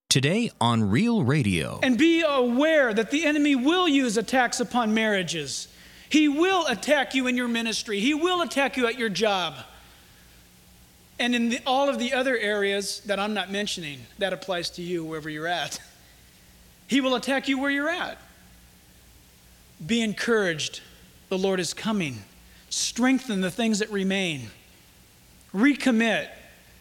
Today on Real Radio. And be aware that the enemy will use attacks upon marriages. He will attack you in your ministry. He will attack you at your job. And in all of the other areas that I'm not mentioning, that applies to you wherever you're at. He will attack you where you're at. Be encouraged. The Lord is coming. Strengthen the things that remain. Recommit.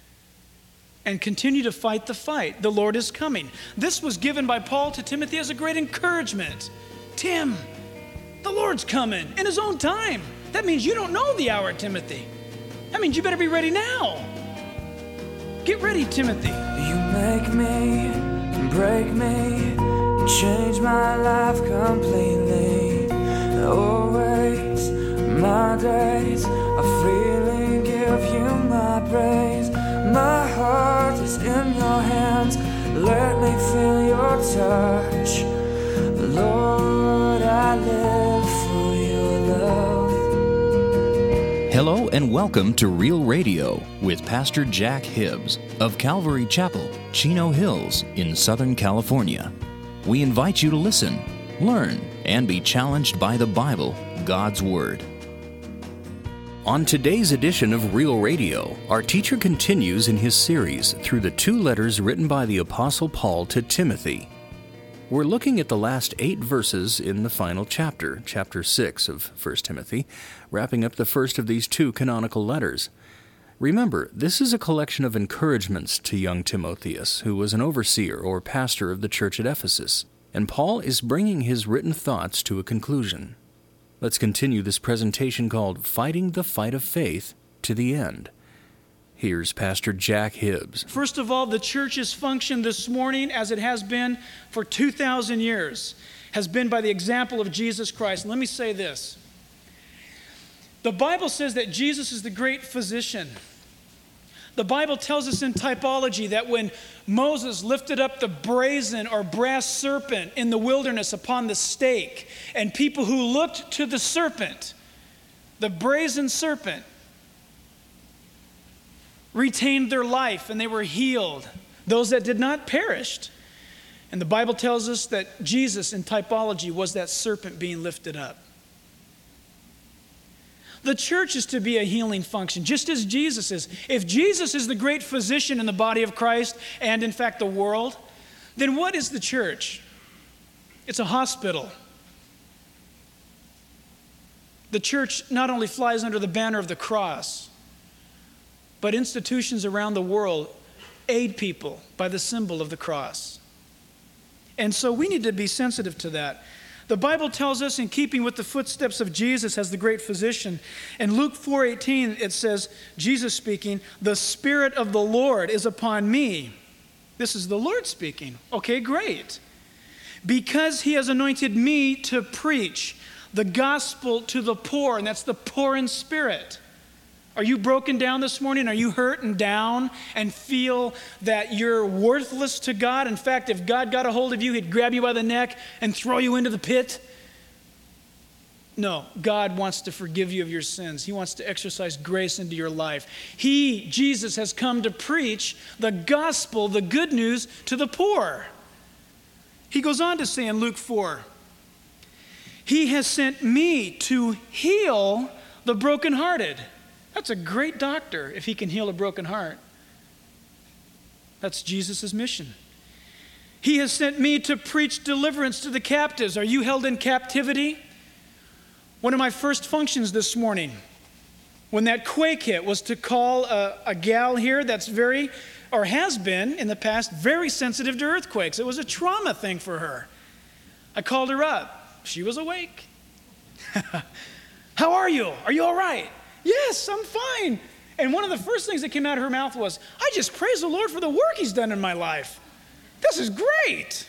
And continue to fight the fight. The Lord is coming. This was given by Paul to Timothy as a great encouragement. Tim, the Lord's coming in His own time. That means you don't know the hour, Timothy. That means you better be ready now. Get ready, Timothy. You make me, break me, change my life completely. Always, my days are freely give you my praise. My heart is in your hands. Let me feel your touch. Lord, I live for your love. Hello and welcome to Real Radio with Pastor Jack Hibbs of Calvary Chapel, Chino Hills in Southern California. We invite you to listen, learn, and be challenged by the Bible, God's Word. On today's edition of Real Radio, our teacher continues in his series through the two letters written by the Apostle Paul to Timothy. We're looking at the last 8 verses in the final chapter, chapter 6 of 1 Timothy, wrapping up the first of these 2 canonical letters. Remember, this is a collection of encouragements to young Timotheus, who was an overseer or pastor of the church at Ephesus, and Paul is bringing his written thoughts to a conclusion. Let's continue this presentation called Fighting the Fight of Faith to the End. Here's Pastor Jack Hibbs. First of all, the church's function this morning, as it has been for 2,000 years, has been by the example of Jesus Christ. And let me say this. The Bible says that Jesus is the great physician. The Bible tells us in typology that when Moses lifted up the brazen or brass serpent in the wilderness upon the stake, and people who looked to the serpent, the brazen serpent, retained their life and they were healed. Those that did not perished. And the Bible tells us that Jesus in typology was that serpent being lifted up. The church is to be a healing function, just as Jesus is. If Jesus is the great physician in the body of Christ and, in fact, the world, then what is the church? It's a hospital. The church not only flies under the banner of the cross, but institutions around the world aid people by the symbol of the cross. And so we need to be sensitive to that. The Bible tells us, in keeping with the footsteps of Jesus as the great physician, in Luke 4:18 it says, Jesus speaking, "The Spirit of the Lord is upon me." This is the Lord speaking. Okay, great. "Because He has anointed me to preach the gospel to the poor," and that's the poor in spirit. Are you broken down this morning? Are you hurt and down and feel that you're worthless to God? In fact, if God got a hold of you, He'd grab you by the neck and throw you into the pit? No, God wants to forgive you of your sins. He wants to exercise grace into your life. He, Jesus, has come to preach the gospel, the good news, to the poor. He goes on to say in Luke 4, "He has sent me to heal the brokenhearted." That's a great doctor if he can heal a broken heart. That's Jesus' mission. "He has sent me to preach deliverance to the captives." Are you held in captivity? One of my first functions this morning, when that quake hit, was to call a gal here that's very, or has been in the past, very sensitive to earthquakes. It was a trauma thing for her. I called her up. She was awake. "How are you? Are you all right?" "Yes, I'm fine." And one of the first things that came out of her mouth was, "I just praise the Lord for the work He's done in my life. This is great."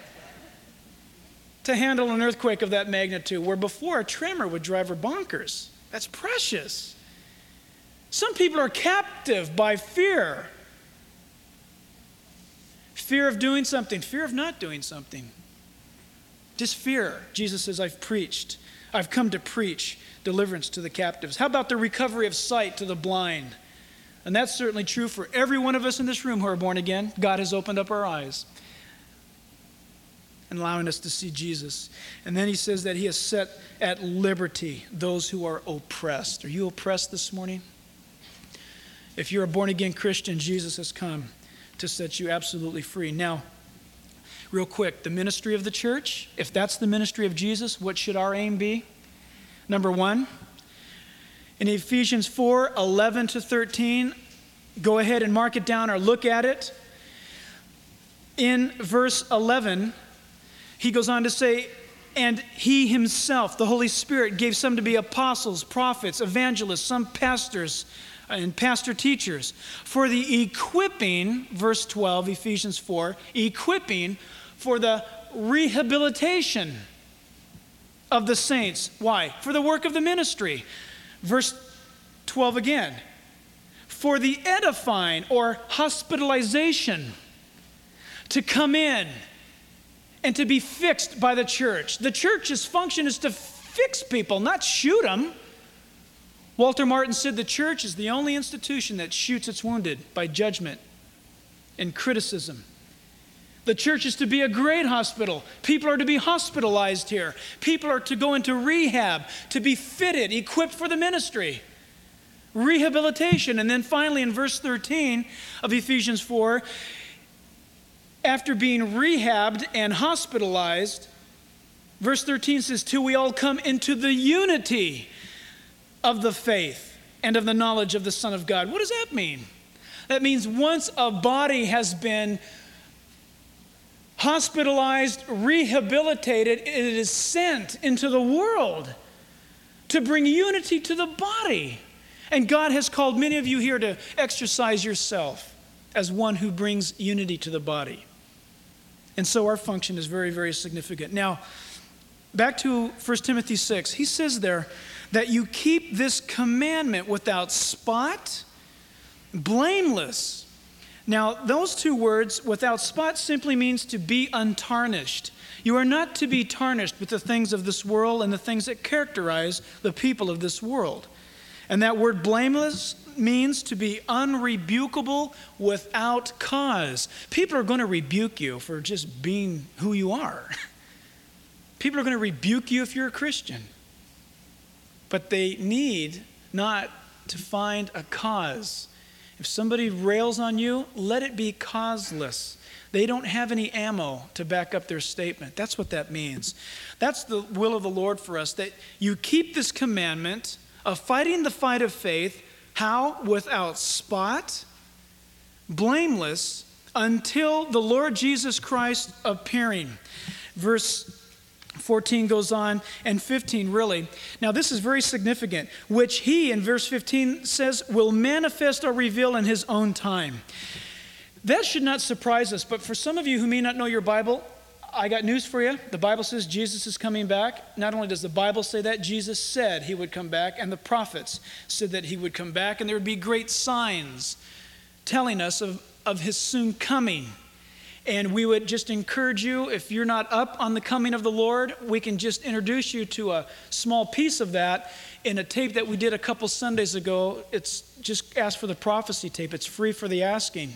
To handle an earthquake of that magnitude, where before a tremor would drive her bonkers. That's precious. Some people are captive by fear. Fear of doing something, fear of not doing something. Just fear. Jesus says, I've come to preach deliverance to the captives. How about the recovery of sight to the blind? And that's certainly true for every one of us in this room who are born again. God has opened up our eyes. and allowing us to see Jesus. And then he says that he has set at liberty those who are oppressed. Are you oppressed this morning? If you're a born-again Christian, Jesus has come to set you absolutely free. Now, real quick, the ministry of the church, if that's the ministry of Jesus, what should our aim be? Number one, in Ephesians 4, 11 to 13, go ahead and mark it down or look at it. In verse 11, he goes on to say, and he himself, the Holy Spirit, gave some to be apostles, prophets, evangelists, some pastors, and pastor teachers, for the equipping, verse 12, Ephesians 4, equipping for the rehabilitation of the saints. Why? For the work of the ministry. Verse 12 again, for the edifying or hospitalization to come in and to be fixed by the church. The church's function is to fix people, not shoot them. Walter Martin said the church is the only institution that shoots its wounded by judgment and criticism. The church is to be a great hospital. People are to be hospitalized here. People are to go into rehab, to be fitted, equipped for the ministry. Rehabilitation. And then finally in verse 13 of Ephesians 4, after being rehabbed and hospitalized, verse 13 says, till we all come into the unity of the faith and of the knowledge of the Son of God. What does that mean? That means once a body has been hospitalized, rehabilitated, it is sent into the world to bring unity to the body. And God has called many of you here to exercise yourself as one who brings unity to the body. And so our function is very, very significant. Now, back to 1 Timothy 6. He says there that you keep this commandment without spot, blameless. Now, those two words, without spot, simply means to be untarnished. You are not to be tarnished with the things of this world and the things that characterize the people of this world. And that word blameless means to be unrebukable without cause. People are going to rebuke you for just being who you are. People are going to rebuke you if you're a Christian. But they need not to find a cause. If somebody rails on you, let it be causeless. They don't have any ammo to back up their statement. That's what that means. That's the will of the Lord for us, that you keep this commandment of fighting the fight of faith. How? Without spot, blameless, until the Lord Jesus Christ appearing. Verse 14 goes on, and 15 really. Now this is very significant, which he, in verse 15 says, will manifest or reveal in his own time. That should not surprise us, but for some of you who may not know your Bible, I got news for you. The Bible says Jesus is coming back. Not only does the Bible say that, Jesus said he would come back, and the prophets said that he would come back, and there would be great signs telling us of his soon coming. And we would just encourage you, if you're not up on the coming of the Lord, we can just introduce you to a small piece of that in a tape that we did a couple Sundays ago. It's just ask for the prophecy tape. It's free for the asking.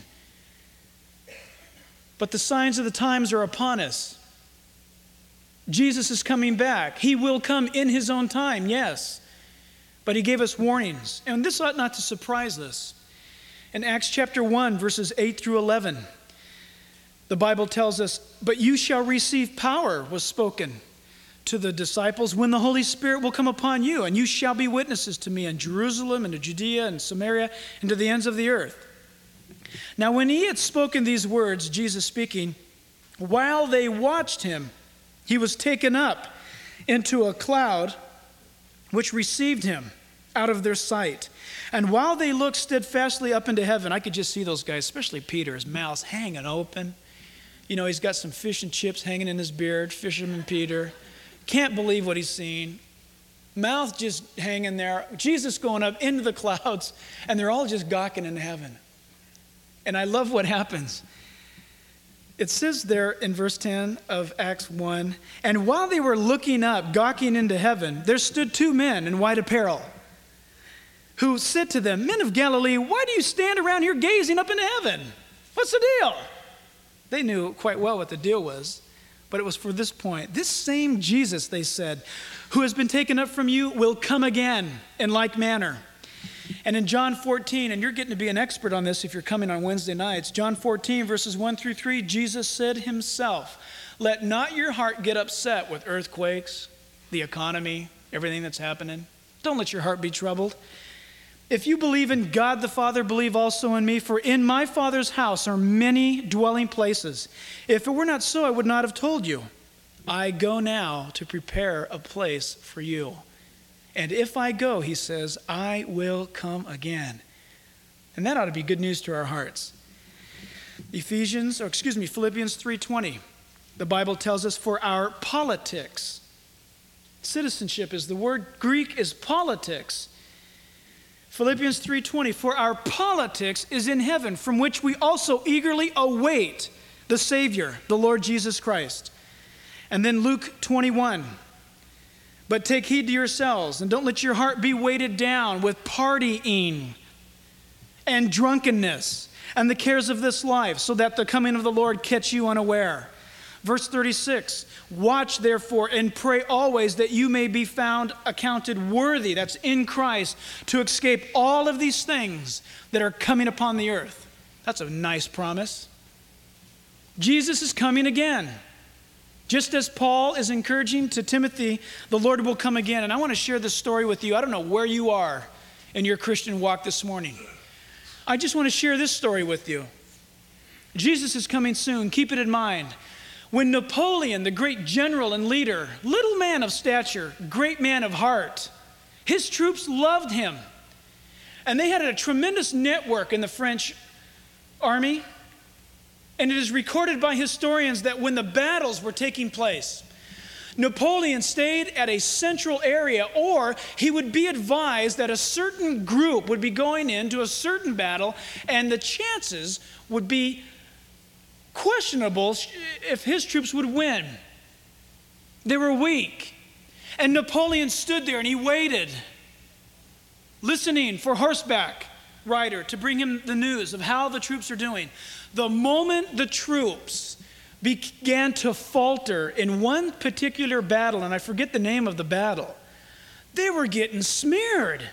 But the signs of the times are upon us. Jesus is coming back. He will come in his own time, yes. But he gave us warnings. And this ought not to surprise us. In Acts chapter 1, verses 8 through 11, the Bible tells us, but you shall receive power, was spoken to the disciples, when the Holy Spirit will come upon you, and you shall be witnesses to me in Jerusalem and to Judea and Samaria and to the ends of the earth. Now when he had spoken these words, Jesus speaking, while they watched him, he was taken up into a cloud which received him out of their sight. And while they looked steadfastly up into heaven, I could just see those guys, especially Peter, his mouth's hanging open. You know, he's got some fish and chips hanging in his beard, Fisherman Peter. Can't believe what he's seen. Mouth just hanging there. Jesus going up into the clouds, and they're all just gawking in heaven. And I love what happens. It says there in verse 10 of Acts 1, and while they were looking up, gawking into heaven, there stood two men in white apparel, who said to them, men of Galilee, why do you stand around here gazing up into heaven? What's the deal? They knew quite well what the deal was. but it was for this point. This same Jesus, they said, who has been taken up from you will come again in like manner. And in John 14, and you're getting to be an expert on this if you're coming on Wednesday nights, John 14, verses 1 through 3, Jesus said himself, let not your heart get upset with earthquakes, the economy, everything that's happening. Don't let your heart be troubled. If you believe in God the Father, believe also in me, for in my Father's house are many dwelling places. If it were not so, I would not have told you. I go now to prepare a place for you. And if I go, he says, I will come again. And that ought to be good news to our hearts. Philippians 3:20. The Bible tells us for our politics. Citizenship is the word. Greek is politics. Philippians 3:20, for our politics is in heaven, from which we also eagerly await the Savior, the Lord Jesus Christ. And then Luke 21, but take heed to yourselves, and don't let your heart be weighted down with partying and drunkenness and the cares of this life, so that the coming of the Lord catch you unaware. Verse 36, watch therefore and pray always that you may be found accounted worthy, that's in Christ, to escape all of these things that are coming upon the earth. That's a nice promise. Jesus is coming again. Just as Paul is encouraging to Timothy, the Lord will come again. And I want to share this story with you. I don't know where you are in your Christian walk this morning. I just want to share this story with you. Jesus is coming soon. Keep it in mind. When Napoleon, the great general and leader, little man of stature, great man of heart, his troops loved him. And they had a tremendous network in the French army. And it is recorded by historians that when the battles were taking place, Napoleon stayed at a central area, or he would be advised that a certain group would be going into a certain battle, and the chances would be questionable if his troops would win. They were weak. And Napoleon stood there and he waited, listening for horseback rider to bring him the news of how the troops are doing. The moment the troops began to falter in one particular battle, and I forget the name of the battle, they were getting smeared.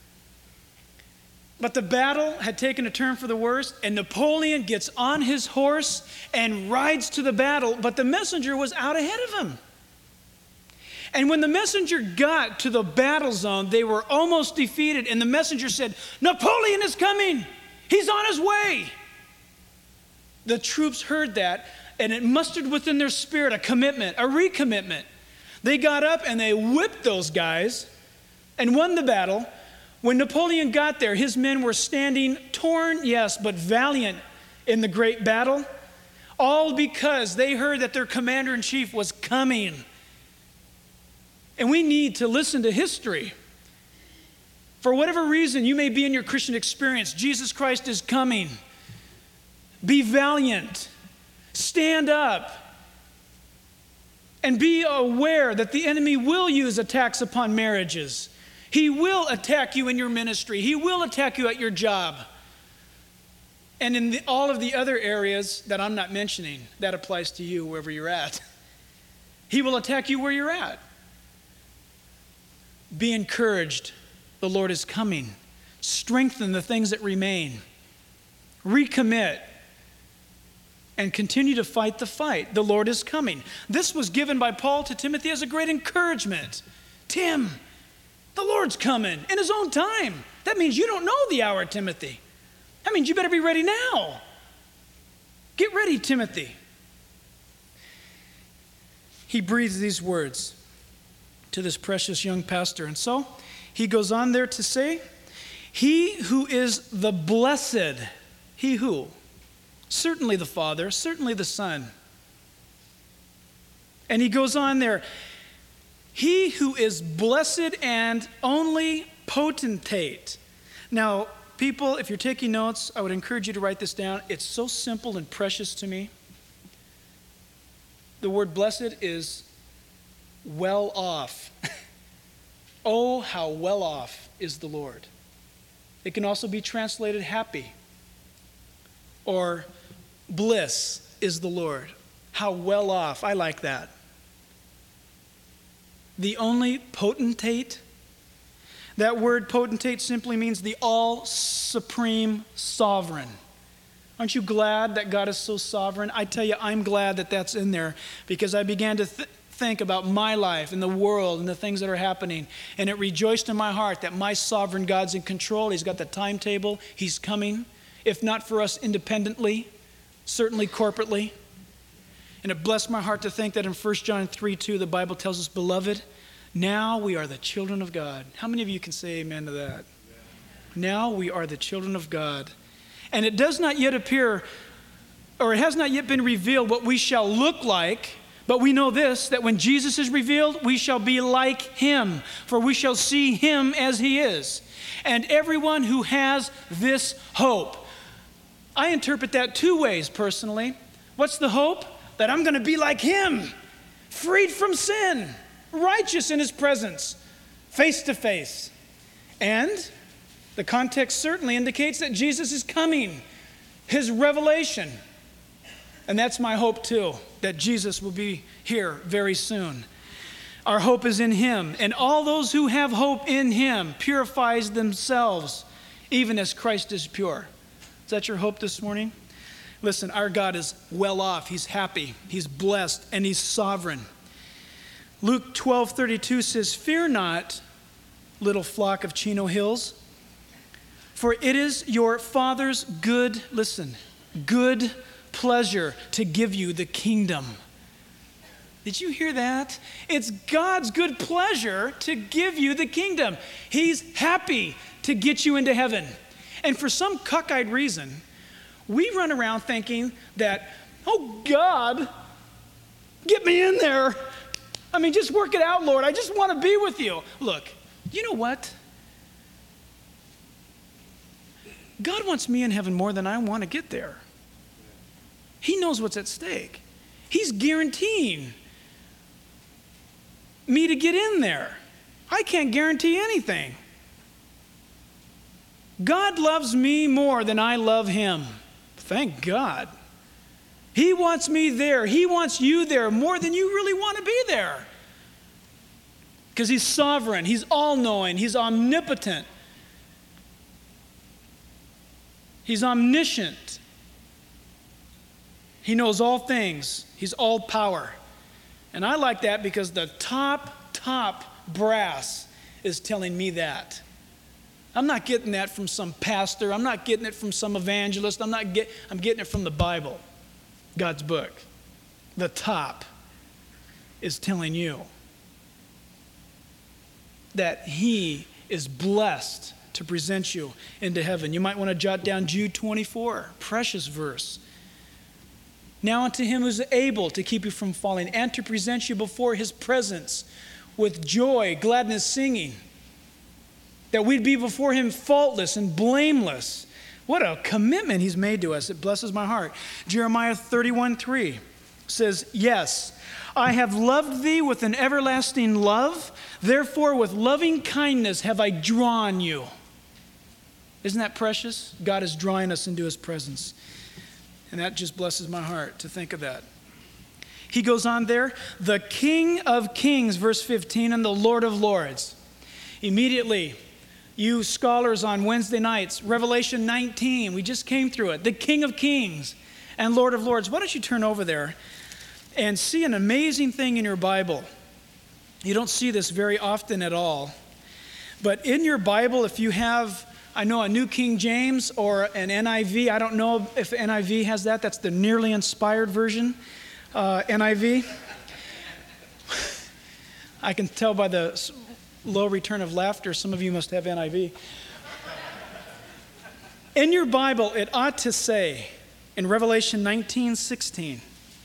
But the battle had taken a turn for the worse, and Napoleon gets on his horse and rides to the battle, but the messenger was out ahead of him. And when the messenger got to the battle zone, they were almost defeated, and the messenger said, Napoleon is coming! He's on his way! The troops heard that, and it mustered within their spirit a commitment, a recommitment. They got up and they whipped those guys and won the battle. When Napoleon got there, his men were standing torn, yes, but valiant in the great battle, all because they heard that their commander-in-chief was coming. And we need to listen to history. For whatever reason you may be in your Christian experience, Jesus Christ is coming. Be valiant. Stand up. And be aware that the enemy will use attacks upon marriages. He will attack you in your ministry. He will attack you at your job. And in all of the other areas that I'm not mentioning, that applies to you wherever you're at. He will attack you where you're at. Be encouraged. The Lord is coming. Strengthen the things that remain. Recommit. And continue to fight the fight. The Lord is coming. This was given by Paul to Timothy as a great encouragement. Tim, the Lord's coming in his own time. That means you don't know the hour, Timothy. That means you better be ready now. Get ready, Timothy. He breathes these words to this precious young pastor. And so he goes on there to say, he who is the blessed, he who? Certainly the Father, certainly the Son. And he goes on there, he who is blessed and only potentate. Now, people, if you're taking notes, I would encourage you to write this down. It's so simple and precious to me. The word blessed is well off. Oh, how well off is the Lord. It can also be translated happy or bliss is the Lord. how well off. I like that. The only potentate. That word potentate simply means the all-supreme sovereign. Aren't you glad that God is so sovereign? I tell you, I'm glad that that's in there, because I began to think about my life and the world and the things that are happening, and it rejoiced in my heart that my sovereign God's in control. He's got the timetable. He's coming, if not for us independently, certainly corporately. And it blessed my heart to think that in 1 John 3:2, the Bible tells us, beloved, now we are the children of God. How many of you can say amen to that? Now we are the children of God. And it does not yet appear, or it has not yet been revealed what we shall look like, but we know this, that when Jesus is revealed, we shall be like him, for we shall see him as he is. And everyone who has this hope, I interpret that two ways personally. What's the hope? That I'm going to be like him, freed from sin, righteous in his presence, face to face. And the context certainly indicates that Jesus is coming, his revelation. And that's my hope too, that Jesus will be here very soon. Our hope is in him, and all those who have hope in him purifies themselves, even as Christ is pure. Is that your hope this morning? Listen, our God is well off. He's happy, he's blessed, and he's sovereign. Luke 12:32 says, fear not, little flock of Chino Hills, for it is your Father's good, listen, good pleasure to give you the kingdom. Did you hear that? It's God's good pleasure to give you the kingdom. He's happy to get you into heaven. And for some cockeyed reason, we run around thinking that, oh God, get me in there. I mean, just work it out, Lord. I just want to be with you. Look, you know what? God wants me in heaven more than I want to get there. He knows what's at stake. He's guaranteeing me to get in there. I can't guarantee anything. God loves me more than I love him. Thank God. He wants me there. He wants you there more than you really want to be there. Because he's sovereign. He's all-knowing. He's omnipotent. He's omniscient. He knows all things. He's all power. And I like that because the top brass is telling me that. I'm not getting that from some pastor. I'm not getting it from some evangelist. I'm getting it from the Bible, God's book. The top is telling you that he is blessed to present you into heaven. You might want to jot down Jude 24, precious verse. Now unto him who is able to keep you from falling and to present you before his presence with joy, gladness, singing, that we'd be before him faultless and blameless. What a commitment he's made to us. It blesses my heart. Jeremiah 31:3 says, yes, I have loved thee with an everlasting love. Therefore, with loving kindness have I drawn you. Isn't that precious? God is drawing us into his presence. And that just blesses my heart to think of that. He goes on there, the King of Kings, verse 15, and the Lord of Lords. Immediately, you scholars on Wednesday nights, Revelation 19, we just came through it. The King of Kings and Lord of Lords. Why don't you turn over there and see an amazing thing in your Bible. You don't see this very often at all. But in your Bible, if you have, I know, a New King James or an NIV, I don't know if NIV has that. That's the nearly inspired version, NIV. I can tell by the low return of laughter, some of you must have NIV. In your Bible, it ought to say, in Revelation 19:16,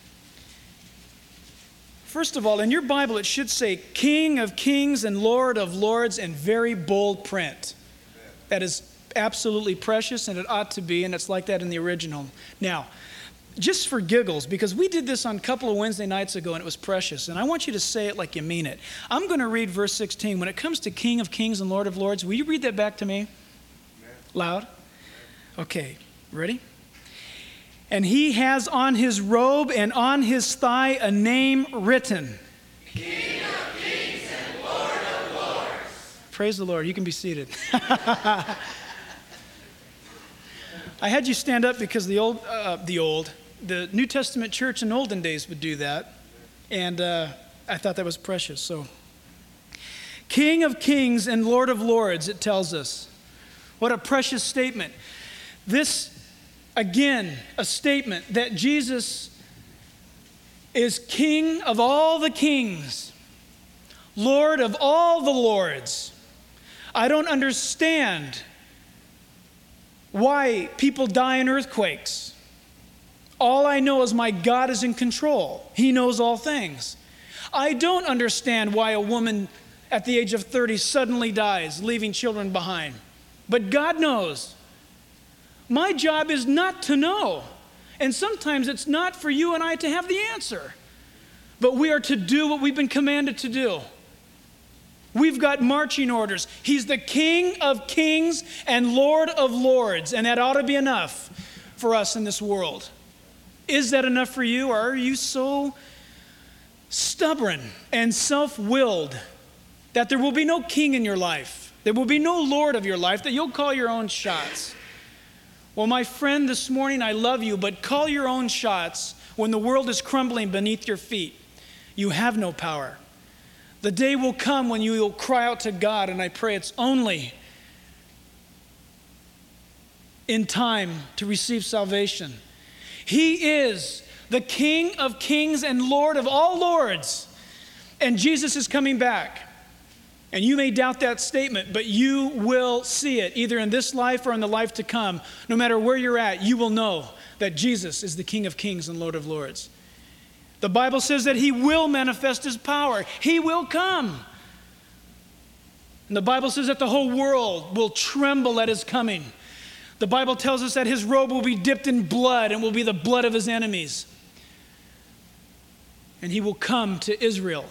first of all, in your Bible, it should say King of Kings and Lord of Lords in very bold print. That is absolutely precious, and it ought to be, and it's like that in the original. Now, just for giggles, because we did this on a couple of Wednesday nights ago, and it was precious, and I want you to say it like you mean it. I'm going to read verse 16. When it comes to King of Kings and Lord of Lords, will you read that back to me? Loud? Okay, ready? And he has on his robe and on his thigh a name written. King of Kings and Lord of Lords. Praise the Lord. You can be seated. I had you stand up because the New Testament church in olden days would do that. And I thought that was precious. So, King of Kings and Lord of Lords, it tells us. What a precious statement. This, again, a statement that Jesus is King of all the kings, Lord of all the lords. I don't understand why people die in earthquakes. All I know is my God is in control. He knows all things. I don't understand why a woman at the age of 30 suddenly dies, leaving children behind. But God knows. My job is not to know. And sometimes it's not for you and I to have the answer. But we are to do what we've been commanded to do. We've got marching orders. He's the King of Kings and Lord of Lords. And that ought to be enough for us in this world. Is that enough for you? Or are you so stubborn and self-willed that there will be no king in your life? There will be no Lord of your life, that you'll call your own shots. Well, my friend, this morning I love you, but call your own shots when the world is crumbling beneath your feet. You have no power. The day will come when you will cry out to God, and I pray it's only in time to receive salvation. He is the King of Kings and Lord of all lords, and Jesus is coming back. And you may doubt that statement, but you will see it, either in this life or in the life to come. No matter where you're at, you will know that Jesus is the King of Kings and Lord of Lords. The Bible says that he will manifest his power. He will come. And the Bible says that the whole world will tremble at his coming. The Bible tells us that his robe will be dipped in blood and will be the blood of his enemies. And he will come to Israel,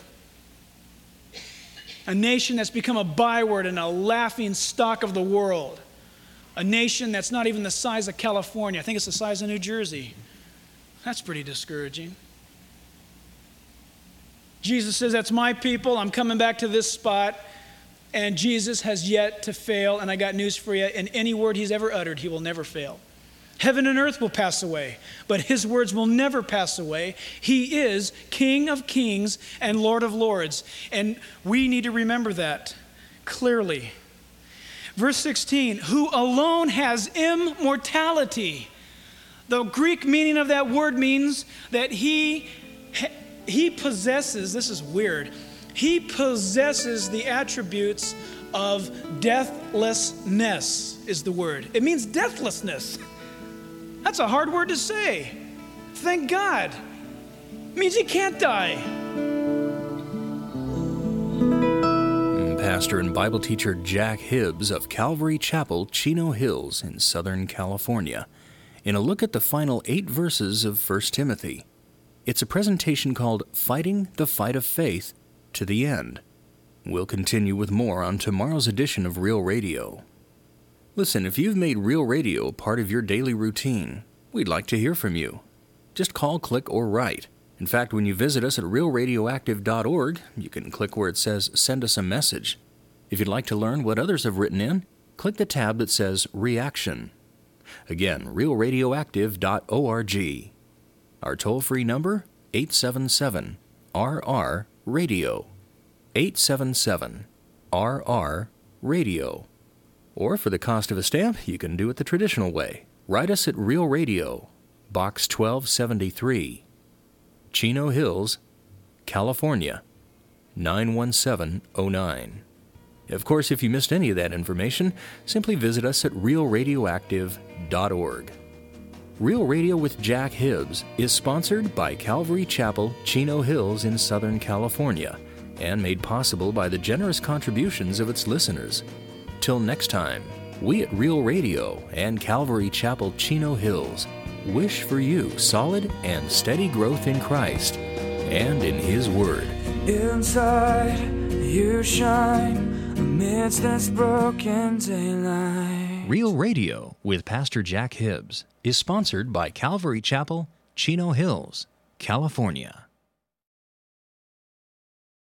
a nation that's become a byword and a laughing stock of the world. A nation that's not even the size of California. I think it's the size of New Jersey. That's pretty discouraging. Jesus says, that's my people. I'm coming back to this spot. And Jesus has yet to fail. And I got news for you. In any word he's ever uttered, he will never fail. Heaven and earth will pass away, but his words will never pass away. He is King of Kings and Lord of Lords. And we need to remember that clearly. Verse 16, who alone has immortality. The Greek meaning of that word means that he possesses, this is weird, he possesses the attributes of deathlessness is the word. It means deathlessness. That's a hard word to say. Thank God. It means he can't die. Pastor and Bible teacher Jack Hibbs of Calvary Chapel, Chino Hills in Southern California, in a look at the final 8 verses of 1 Timothy. It's a presentation called Fighting the Fight of Faith to the End. We'll continue with more on tomorrow's edition of Real Radio. Listen, if you've made Real Radio part of your daily routine, we'd like to hear from you. Just call, click, or write. In fact, when you visit us at realradioactive.org, you can click where it says Send Us a Message. If you'd like to learn what others have written in, click the tab that says Reaction. Again, realradioactive.org. Our toll-free number, 877-RR-RADIO. 877-RR-RADIO. Or for the cost of a stamp, you can do it the traditional way. Write us at Real Radio, Box 1273, Chino Hills, California, 91709. Of course, if you missed any of that information, simply visit us at realradioactive.org. Real Radio with Jack Hibbs is sponsored by Calvary Chapel, Chino Hills in Southern California, and made possible by the generous contributions of its listeners. Till next time, we at Real Radio and Calvary Chapel, Chino Hills wish for you solid and steady growth in Christ and in His Word. Inside, you shine amidst this broken daylight. Real Radio with Pastor Jack Hibbs is sponsored by Calvary Chapel, Chino Hills, California.